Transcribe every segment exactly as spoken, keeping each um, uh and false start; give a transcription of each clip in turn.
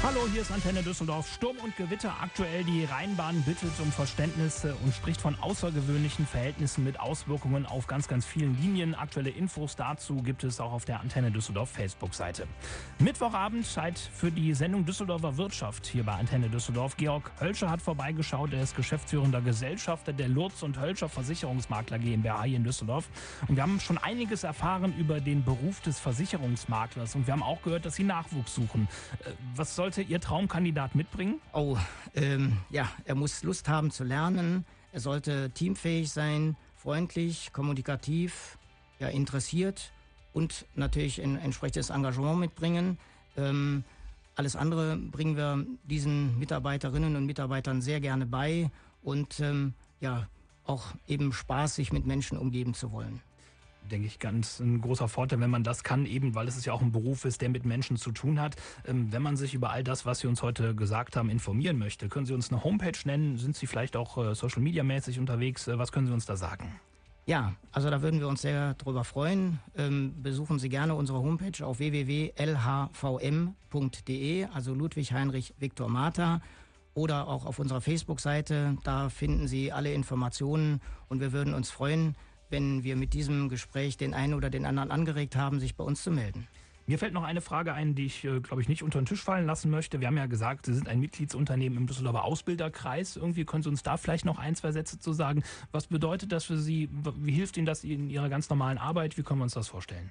Hallo, hier ist Antenne Düsseldorf. Sturm und Gewitter. Aktuell die Rheinbahn bittet um Verständnis und spricht von außergewöhnlichen Verhältnissen mit Auswirkungen auf ganz, ganz vielen Linien. Aktuelle Infos dazu gibt es auch auf der Antenne Düsseldorf Facebook-Seite. Mittwochabend Zeit für die Sendung Düsseldorfer Wirtschaft hier bei Antenne Düsseldorf. Georg Hölscher hat vorbeigeschaut. Er ist geschäftsführender Gesellschafter der Lurz und Hölscher Versicherungsmakler GmbH hier in Düsseldorf. Und wir haben schon einiges erfahren über den Beruf des Versicherungsmaklers. Und wir haben auch gehört, dass Sie Nachwuchs suchen. Was sollte Ihr Traumkandidat mitbringen? Oh, ähm, ja, er muss Lust haben zu lernen. Er sollte teamfähig sein, freundlich, kommunikativ, ja, interessiert und natürlich ein entsprechendes Engagement mitbringen. Ähm, alles andere bringen wir diesen Mitarbeiterinnen und Mitarbeitern sehr gerne bei und ähm, ja, auch eben Spaß, sich mit Menschen umgeben zu wollen. Denke ich, ganz ein großer Vorteil, wenn man das kann, eben weil es ja auch ein Beruf ist, der mit Menschen zu tun hat. Wenn man sich über all das, was Sie uns heute gesagt haben, informieren möchte, können Sie uns eine Homepage nennen? Sind Sie vielleicht auch Social-Media-mäßig unterwegs? Was können Sie uns da sagen? Ja, also da würden wir uns sehr drüber freuen. Ähm, besuchen Sie gerne unsere Homepage auf w w w punkt l h v m punkt d e, also Ludwig Heinrich Viktor Martha. Oder auch auf unserer Facebook-Seite, da finden Sie alle Informationen und wir würden uns freuen, wenn wir mit diesem Gespräch den einen oder den anderen angeregt haben, sich bei uns zu melden. Mir fällt noch eine Frage ein, die ich, glaube ich, nicht unter den Tisch fallen lassen möchte. Wir haben ja gesagt, Sie sind ein Mitgliedsunternehmen im Düsseldorfer Ausbilderkreis. Irgendwie können Sie uns da vielleicht noch ein, zwei Sätze zu sagen. Was bedeutet das für Sie? Wie hilft Ihnen das in Ihrer ganz normalen Arbeit? Wie können wir uns das vorstellen?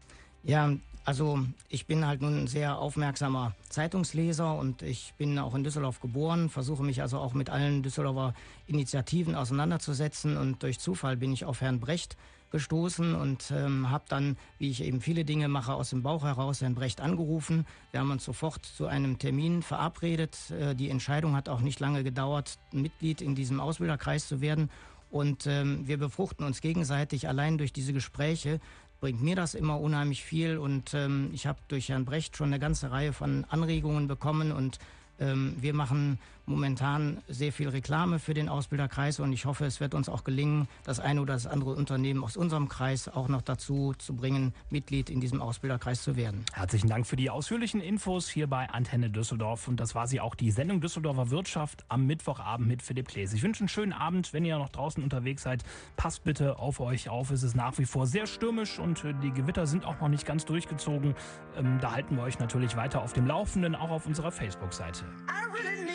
Ja, also ich bin halt nun ein sehr aufmerksamer Zeitungsleser und ich bin auch in Düsseldorf geboren, versuche mich also auch mit allen Düsseldorfer Initiativen auseinanderzusetzen und durch Zufall bin ich auf Herrn Brecht gestoßen und ähm, habe dann, wie ich eben viele Dinge mache, aus dem Bauch heraus Herrn Brecht angerufen. Wir haben uns sofort zu einem Termin verabredet. Äh, die Entscheidung hat auch nicht lange gedauert, Mitglied in diesem Ausbilderkreis zu werden. Und ähm, wir befruchten uns gegenseitig allein durch diese Gespräche. Bringt mir das immer unheimlich viel und ähm, ich habe durch Herrn Brecht schon eine ganze Reihe von Anregungen bekommen und ähm, wir machen momentan sehr viel Reklame für den Ausbilderkreis und ich hoffe, es wird uns auch gelingen, das eine oder das andere Unternehmen aus unserem Kreis auch noch dazu zu bringen, Mitglied in diesem Ausbilderkreis zu werden. Herzlichen Dank für die ausführlichen Infos hier bei Antenne Düsseldorf und das war sie auch, die Sendung Düsseldorfer Wirtschaft am Mittwochabend mit Philipp Klees. Ich wünsche einen schönen Abend, wenn ihr noch draußen unterwegs seid. Passt bitte auf euch auf, es ist nach wie vor sehr stürmisch und die Gewitter sind auch noch nicht ganz durchgezogen. Da halten wir euch natürlich weiter auf dem Laufenden, auch auf unserer Facebook-Seite.